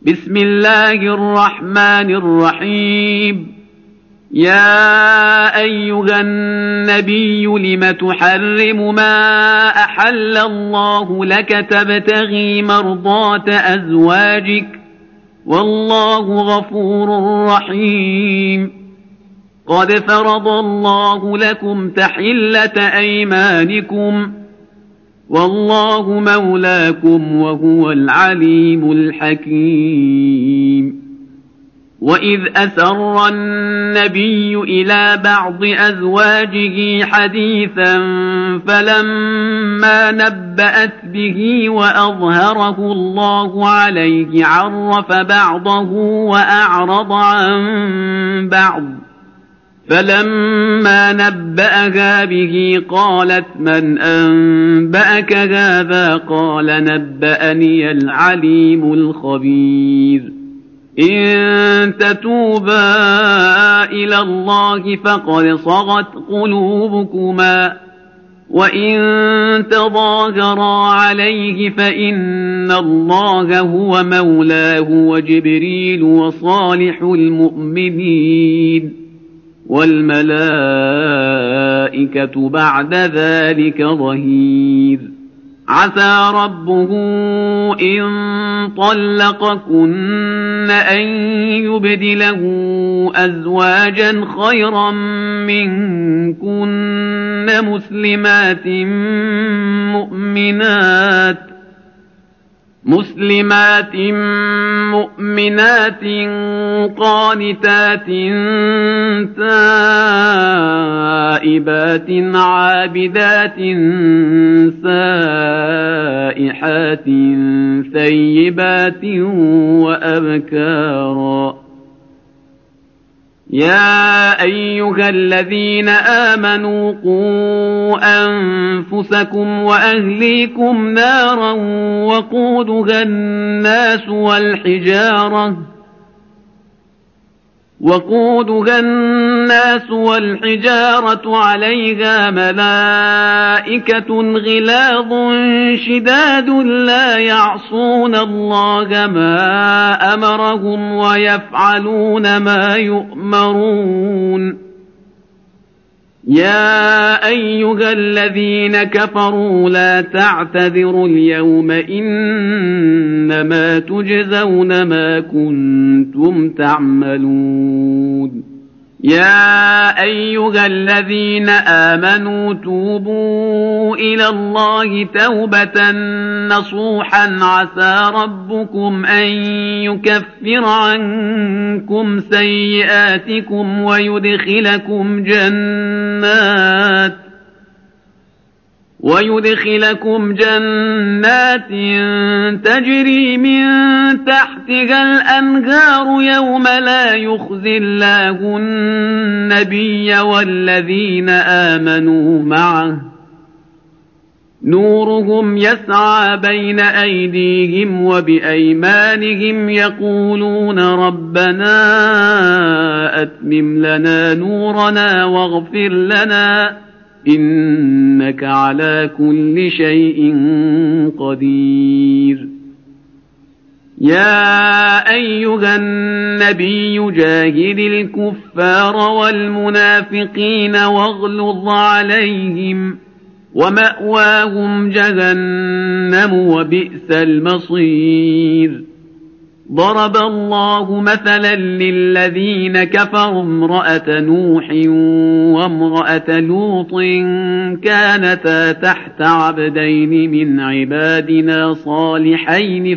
بسم الله الرحمن الرحيم. يا أيها النبي لم تحرم ما أحل الله لك تبتغي مرضات أزواجك والله غفور رحيم. قد فرض الله لكم تحلة أيمانكم والله مولاكم وهو العليم الحكيم. وإذ أسر النبي إلى بعض أزواجه حديثا فلما نبأت به وأظهره الله عليه عرف بعضه وأعرض عن بعض، فلما نبأها به قالت من أنبأك هذا؟ قال نبأني العليم الخبير. إن تتوبا إلى الله فقد صغت قلوبكما وإن تظاهرا عليه فإن الله هو مولاه وجبريل وصالح المؤمنين والملائكة بعد ذلك ظهير. عسى ربه إن طلقكن أن يبدله أزواجا خيرا منكن مسلمات مؤمنات قانتات تائبات عابدات سائحات ثيبات وأبكارا. يا أيها الذين آمنوا قوا أنفسكم وأهليكم نارا وقودها الناس والحجارة عليها ملائكة غلاظ شداد لا يعصون الله ما أمرهم ويفعلون ما يؤمرون. يا أيها الذين كفروا لا تعتذروا اليوم إنما تجزون ما كنتم تعملون. يا أيها الذين آمنوا توبوا إلى الله توبة نصوحا عسى ربكم أن يكفر عنكم سيئاتكم ويدخلكم جنات تجري من تحتها الأنهار يوم لا يخزي الله النبي والذين آمنوا معه نورهم يسعى بين أيديهم وبأيمانهم يقولون ربنا أتمم لنا نورنا واغفر لنا إنك على كل شيء قدير. يا أيها النبي جاهد الكفار والمنافقين واغلظ عليهم ومأواهم جهنم وبئس المصير. ضرب الله مثلا للذين كفروا امرأة نوح وامرأة لوط كانتا تحت عبدين من عبادنا صالحين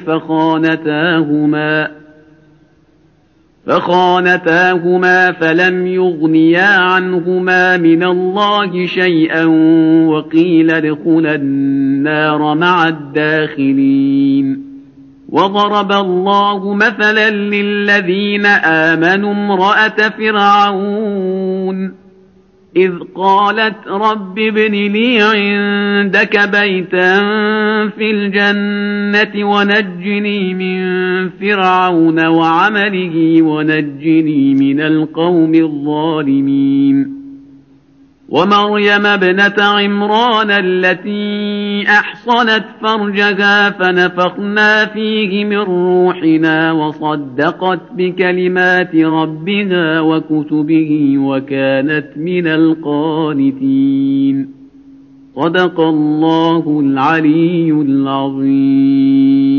فخانتاهما فلم يغنيا عنهما من الله شيئا وقيل ادخلا النار مع الداخلين. وضرب الله مثلا للذين آمنوا امرأة فرعون إذ قالت رب ابن لي عندك بيتا في الجنة ونجني من فرعون وعمله ونجني من القوم الظالمين. ومريم ابنة عمران التي أحصنت فرجها فنفخنا فيه من روحنا وصدقت بكلمات ربها وكتبه وكانت من القانتين. صدق الله العلي العظيم.